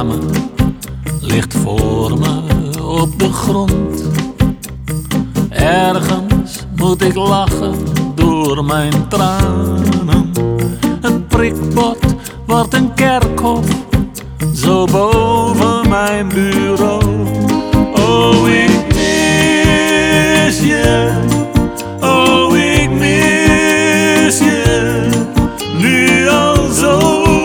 dame ligt voor me op de grond. Ergens moet ik lachen door mijn tranen. Het prikbord wordt een kerkhof, zo boven mijn bureau. Oh, ik mis je. Oh, ik mis je. Nu al zo.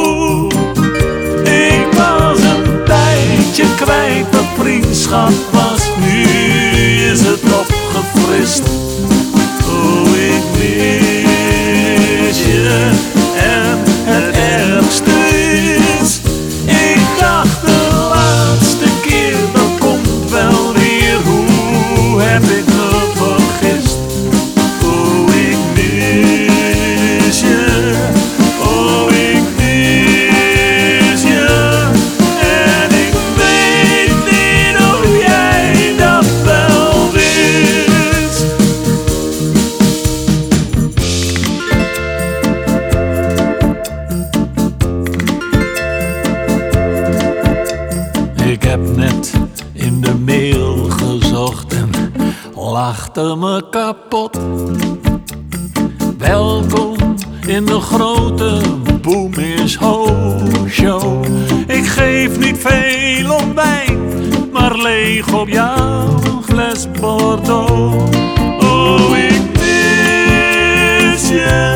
Ik was een tijdje kwijt wat vriendschap was. Nu is het opgefrist. Oh, ik mis je. En het ergste is, ik dacht de laatste keer, dat komt wel weer. Hoe heb ik me vergist? Oh, ik mis je. Oh, ik mis je. En ik weet niet of jij dat wel wist. Ik heb net in de mail gezocht en lachte me kapot. Welkom in de grote Boom is Ho show. Ik geef niet veel om wijn, maar leeg op jouw fles Bordeaux. Oh, ik mis je.